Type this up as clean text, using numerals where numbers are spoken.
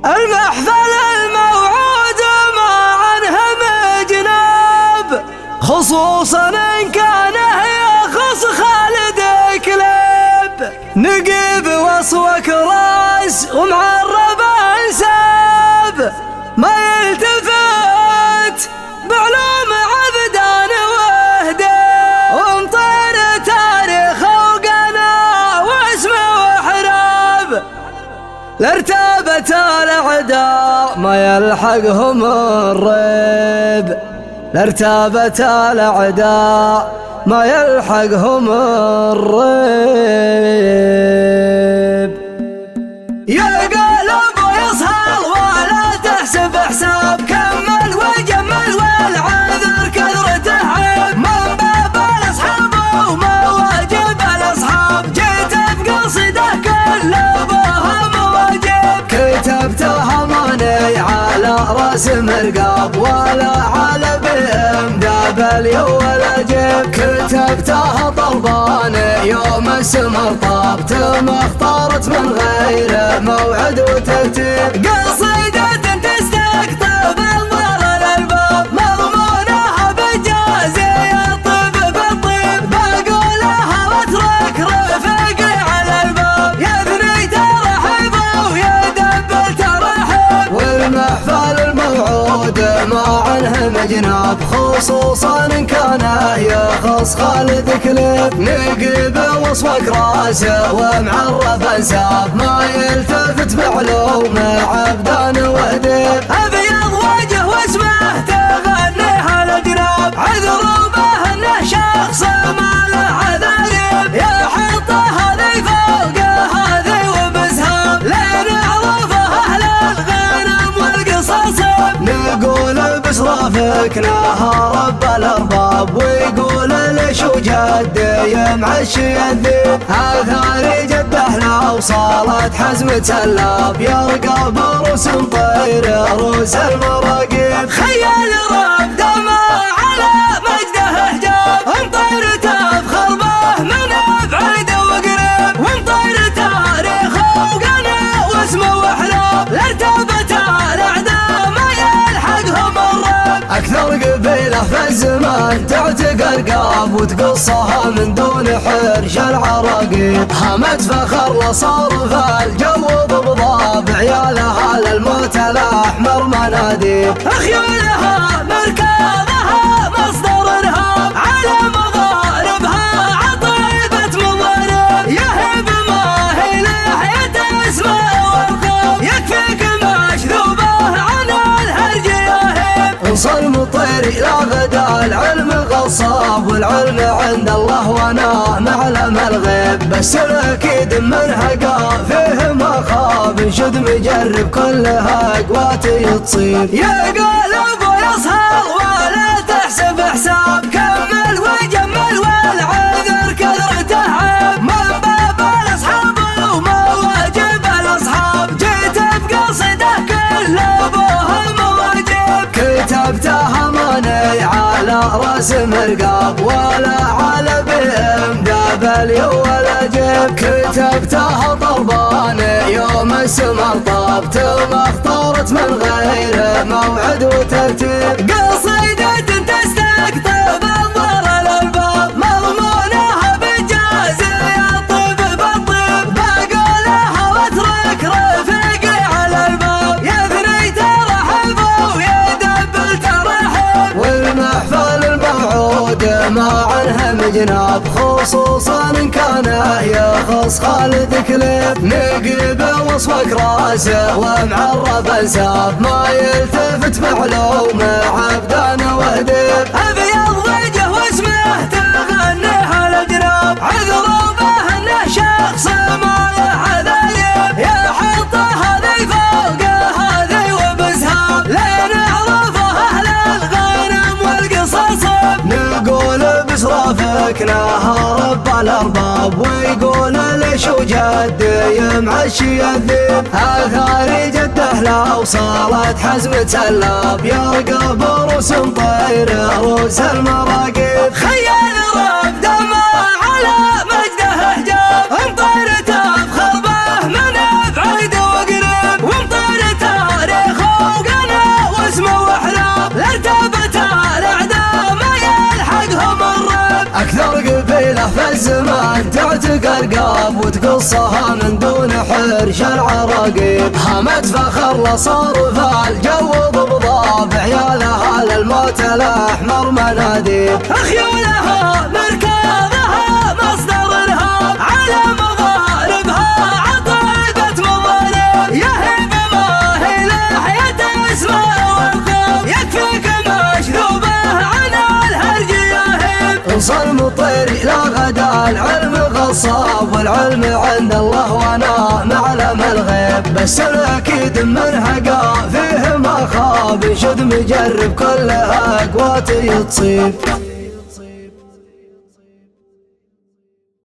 المحفل الموعود ما عنه مجناب، خصوصا إن كان يخص خالد كليب. نقيب وصوك راس ومعرب انساب، ما يلتفت بعلوم عبدان وهدى، ومطير تاريخ وقنا واسمه وحراب. لارتابت الاعداء ما يلحقهم الريب، لارتابت الاعداء ما يلحقهم الريب. يا قلب ويصهر ولا تحسب حساب، كمل وجمل والعذر كثرته عيب. من باب الاصحاب وما واجب الاصحاب، جيت بقصده كل بها مواجب. كتبتها ماني على راس مرقاب، ولا على بهم دابل ولا جيب. كتبتها طلباني يوم السمر طاب، تم اختارت من غير موعد وترتيب. قصيدة تستقطب انظار الالباب، مضمونها بجازي الطب بالطيب. بقولها واترك رفقي على الباب، يثني ترحب ويدبل ترحب. والمحفل الموعود ما عنه مجناب، خصوصا إن كان يخص خالد كليب. نقيب وصوك راسه ومعرف انساب، ما يلتفت بعلوم عبدان وهديب. ابيض وجه واسمه تغنيها الجناب، عذروا به انه شخص ما له عذاريب. يا حطه هذي فوق هذي وبسهاب، لين عرفه اهل الغنم والقصاصب. نقول بسرافك لها رب الارباب، ويقول ليش وجدي يمعشي الذيب. اثاري جده لو صارت حزمة سلاب، يرقى بروس مطير روس المراقيب. خيال رب دمع على مجده حجاب، مطير تفخر به من بعيد وقريب. ومطير تاريخه وقنا واسمه وحلاب، لارتبت الاعداء ما يلحقهم الرب. اكثر قبيله في الزمان تعتق القاب، وتقصها من دون حرش العراقيب. همت فخر لصار فالجو بضباب، عيالها للموت الاحمر مناديب. خيولها مركبها مصدر ارهاب، على مضاربها عطيبة مضارب. يهب ما هي لحية اسمه والخوف، يكفيك مشذوبه عن الهرج يهب. انصر مطيري لا غدا العلم غصاب، والعلم عند الله وانا معلم الغيب. بس الاكيد منها قا فيه ما خاب، انشد مجرب كلها قواتي تصيب. يا قلب ويصهر ولا تحسب حساب، كمل وجمل والعذر كثرته عيب. من باب الاصحاب وما واجب الاصحاب، جيت بقصده كل ابوها مواجب. كتبتها ماني على راس مرقاب، ولا على بهم دابل ولا جيب. كتبتها طلباني يوم السمر طاب، تم اختارت من غير موعد وترتيب. قصيدة تستقطب انظار الالباب، مضمونها بجازي الطب بالطيب. بقولها واترك رفقي على الباب، يثني ترحب ويدبل ترحب. والمحفل الموعود ما عنه مجناب، خصوصا إن كان يخص خالد كليب. نقيب وصوك راسه ومعرف انساب، ما يلتفت بعلوم عبدان وهديب. ابيض وجه واسمه تغنيها الجناب، عذروا به انه شخص ما له عذاريب. يا حطه هذي فوق هذي وبسهاب، لين عرفه اهل الغنم والقصاصب. نقول بسرافك لها رب الارباب، ويقول ليش وجدي يمعشي الذيب. اثاري جده لو صارت حزمة سلاب، يرقى بروس مطير روس المراقيب. خيال رب دمع على مجده حجاب، مطير تفخر به من بعيد وقريب. ومطير تقرقاب وتقصها من دون حرش العراقيب. هامت فخر لصرف الجو ضبضاب عيالها للموت الأحمر مناديب. خيولها مركبها مصدر إرهاب على مغاربها عطيبة مظالم. يهب ما هي لحية اسمه وخوف يكفيك مشذوبه عن الهرج يهب. صلم الطير لا غدا العلم غصاب والعلم عند الله وانا معلم الغيب. بس الاكيد من حقا فيه ما خاب شد مجرب كلها قواتي تصيب.